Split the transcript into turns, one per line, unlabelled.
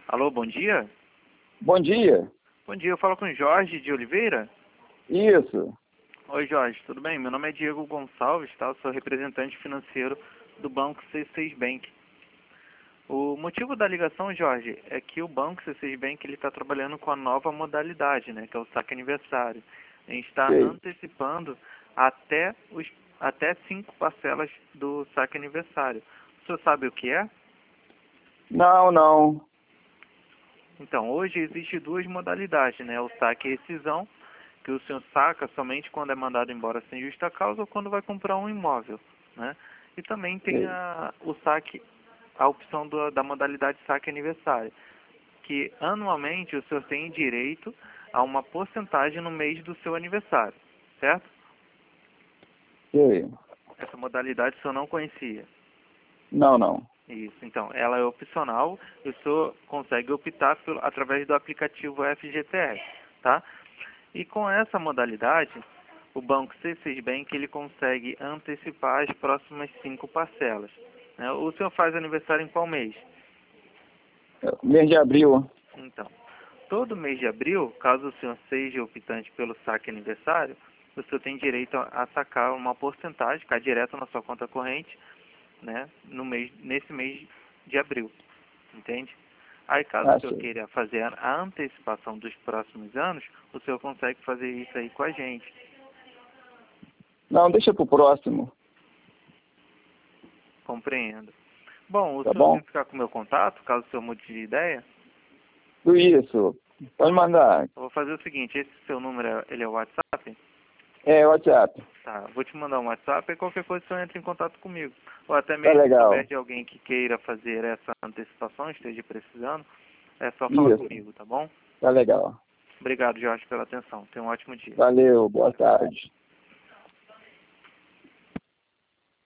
Alô, bom dia?
Bom dia.
Bom dia, eu falo com Jorge de Oliveira.
Isso.
Oi, Jorge, tudo bem? Meu nome é Diego Gonçalves, tá? Eu sou representante financeiro do Banco C6 Bank. O motivo da ligação, Jorge, é que o Banco C6 Bank está trabalhando com a nova modalidade, né? Que é o saque aniversário. A gente está
Sei.
antecipando até 5 parcelas do saque aniversário. O senhor sabe o que é?
Não.
Então, hoje existe duas modalidades, né? O saque e rescisão, que o senhor saca somente quando é mandado embora sem justa causa ou quando vai comprar um imóvel, né? E também tem
Sei.
o saque, a opção da modalidade saque aniversário, que anualmente o senhor tem direito a uma porcentagem no mês do seu aniversário, certo?
Sei.
Essa modalidade o senhor não conhecia.
Não.
Isso, então, ela é opcional e o senhor consegue optar através do aplicativo FGTS, tá? E com essa modalidade, o Banco C6 Bank ele consegue antecipar as próximas 5 parcelas, né? O senhor faz aniversário em qual mês?
Mês de abril.
Então, todo mês de abril, caso o senhor seja optante pelo saque aniversário, o senhor tem direito a sacar uma porcentagem, cai direto na sua conta corrente, né, nesse mês de abril, entende? Aí, caso o senhor
Sei.
queira fazer a antecipação dos próximos anos, o senhor consegue fazer isso aí com a gente.
Não, deixa pro próximo.
Compreendo. Bom, o
Tá
senhor
bom?
quer ficar com o meu contato, caso o senhor mude de ideia?
Isso. Pode mandar.
Eu vou fazer o seguinte, esse seu número, ele é o WhatsApp?
É, WhatsApp.
Tá, vou te mandar um WhatsApp e qualquer coisa o senhor entra em contato comigo. Ou até
Tá
mesmo se souber
legal.
de alguém que queira fazer essa antecipação, esteja precisando, é só falar
Isso.
comigo, tá bom?
Tá legal.
Obrigado, Jorge, pela atenção. Tenha um ótimo dia.
Valeu. Boa tarde.